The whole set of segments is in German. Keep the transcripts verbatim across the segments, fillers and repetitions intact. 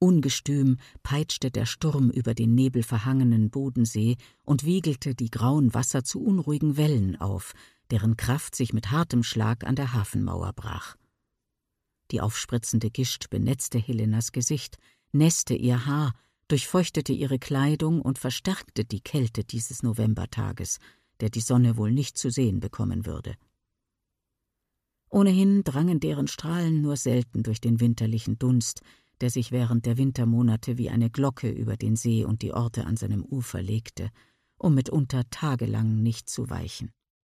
Ungestüm peitschte der Sturm über den nebelverhangenen Bodensee und wiegelte die grauen Wasser zu unruhigen Wellen auf, deren Kraft sich mit hartem Schlag an der Hafenmauer brach. Die aufspritzende Gischt benetzte Helenas Gesicht, nässte ihr Haar, durchfeuchtete ihre Kleidung und verstärkte die Kälte dieses Novembertages, der die Sonne wohl nicht zu sehen bekommen würde. Ohnehin drangen deren Strahlen nur selten durch den winterlichen Dunst, der sich während der Wintermonate wie eine Glocke über den See und die Orte an seinem Ufer legte, um mitunter tagelang nicht zu weichen.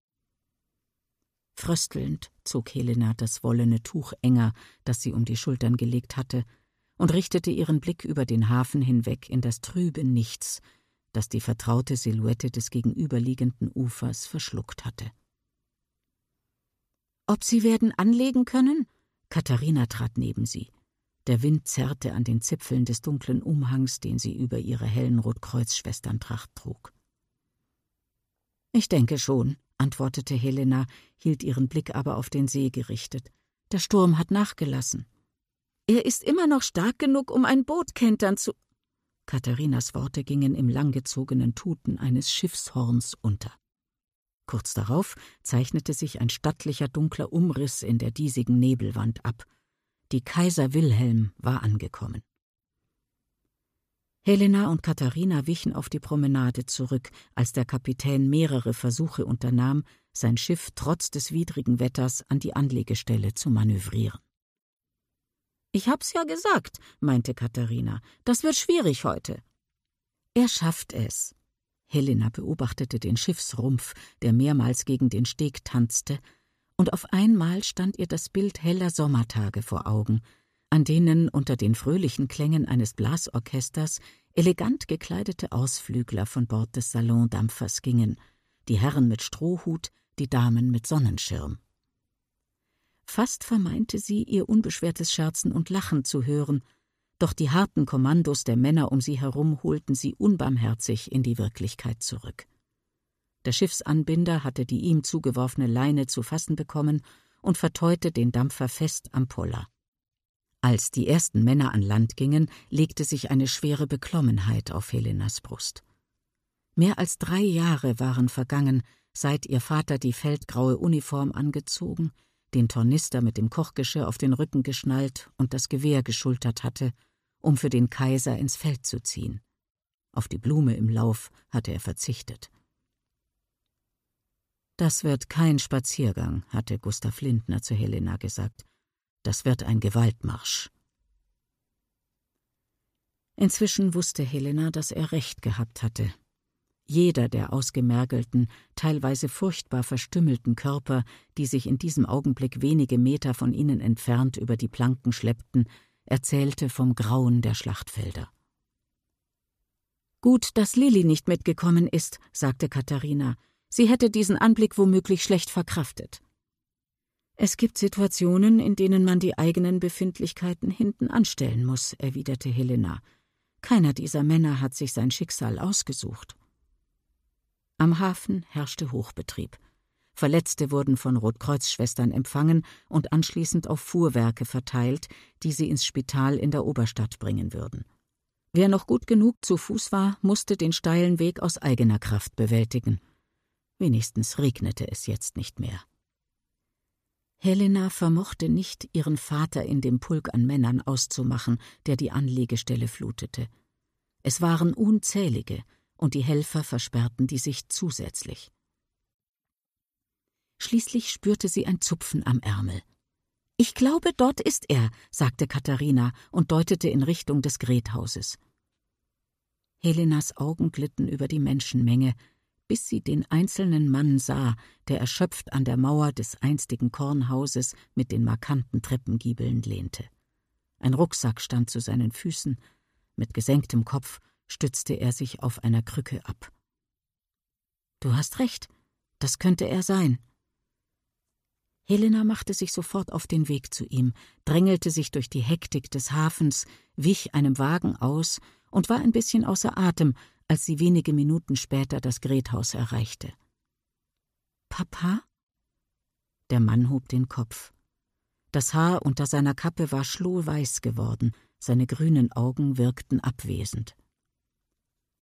Fröstelnd zog Helena das wollene Tuch enger, das sie um die Schultern gelegt hatte, und richtete ihren Blick über den Hafen hinweg in das trübe Nichts, das die vertraute Silhouette des gegenüberliegenden Ufers verschluckt hatte. »Ob Sie werden anlegen können?« Katharina trat neben sie. Der Wind zerrte an den Zipfeln des dunklen Umhangs, den sie über ihre hellen Rotkreuzschwesterntracht trug. »Ich denke schon«, antwortete Helena, hielt ihren Blick aber auf den See gerichtet. »Der Sturm hat nachgelassen.« »Er ist immer noch stark genug, um ein Boot kentern zu...« Katharinas Worte gingen im langgezogenen Tuten eines Schiffshorns unter. Kurz darauf zeichnete sich ein stattlicher dunkler Umriss in der diesigen Nebelwand ab. Die Kaiser Wilhelm war angekommen. Helena und Katharina wichen auf die Promenade zurück, als der Kapitän mehrere Versuche unternahm, sein Schiff trotz des widrigen Wetters an die Anlegestelle zu manövrieren. »Ich hab's ja gesagt«, meinte Katharina, »das wird schwierig heute.« »Er schafft es.« Helena beobachtete den Schiffsrumpf, der mehrmals gegen den Steg tanzte, und auf einmal stand ihr das Bild heller Sommertage vor Augen, an denen unter den fröhlichen Klängen eines Blasorchesters elegant gekleidete Ausflügler von Bord des Salondampfers gingen, die Herren mit Strohhut, die Damen mit Sonnenschirm. Fast vermeinte sie, ihr unbeschwertes Scherzen und Lachen zu hören, doch die harten Kommandos der Männer um sie herum holten sie unbarmherzig in die Wirklichkeit zurück. Der Schiffsanbinder hatte die ihm zugeworfene Leine zu fassen bekommen und verteute den Dampfer fest am Poller. Als die ersten Männer an Land gingen, legte sich eine schwere Beklommenheit auf Helenas Brust. Mehr als drei Jahre waren vergangen, seit ihr Vater die feldgraue Uniform angezogen, den Tornister mit dem Kochgeschirr auf den Rücken geschnallt und das Gewehr geschultert hatte, um für den Kaiser ins Feld zu ziehen. Auf die Blume im Lauf hatte er verzichtet. »Das wird kein Spaziergang«, hatte Gustav Lindner zu Helena gesagt. »Das wird ein Gewaltmarsch.« Inzwischen wusste Helena, dass er recht gehabt hatte. Jeder der ausgemergelten, teilweise furchtbar verstümmelten Körper, die sich in diesem Augenblick wenige Meter von ihnen entfernt über die Planken schleppten, erzählte vom Grauen der Schlachtfelder. »Gut, dass Lilli nicht mitgekommen ist«, sagte Katharina. »Sie hätte diesen Anblick womöglich schlecht verkraftet.« »Es gibt Situationen, in denen man die eigenen Befindlichkeiten hinten anstellen muss«, erwiderte Helena. »Keiner dieser Männer hat sich sein Schicksal ausgesucht.« Am Hafen herrschte Hochbetrieb. Verletzte wurden von Rotkreuzschwestern empfangen und anschließend auf Fuhrwerke verteilt, die sie ins Spital in der Oberstadt bringen würden. Wer noch gut genug zu Fuß war, musste den steilen Weg aus eigener Kraft bewältigen. Wenigstens regnete es jetzt nicht mehr. Helena vermochte nicht, ihren Vater in dem Pulk an Männern auszumachen, der die Anlegestelle flutete. Es waren unzählige, und die Helfer versperrten die Sicht zusätzlich. Schließlich spürte sie ein Zupfen am Ärmel. »Ich glaube, dort ist er«, sagte Katharina und deutete in Richtung des Grethauses. Helenas Augen glitten über die Menschenmenge, bis sie den einzelnen Mann sah, der erschöpft an der Mauer des einstigen Kornhauses mit den markanten Treppengiebeln lehnte. Ein Rucksack stand zu seinen Füßen, mit gesenktem Kopf stützte er sich auf einer Krücke ab. »Du hast recht, das könnte er sein.« Helena machte sich sofort auf den Weg zu ihm, drängelte sich durch die Hektik des Hafens, wich einem Wagen aus und war ein bisschen außer Atem, als sie wenige Minuten später das Grethhaus erreichte. »Papa?« Der Mann hob den Kopf. Das Haar unter seiner Kappe war schlohweiß geworden, seine grünen Augen wirkten abwesend.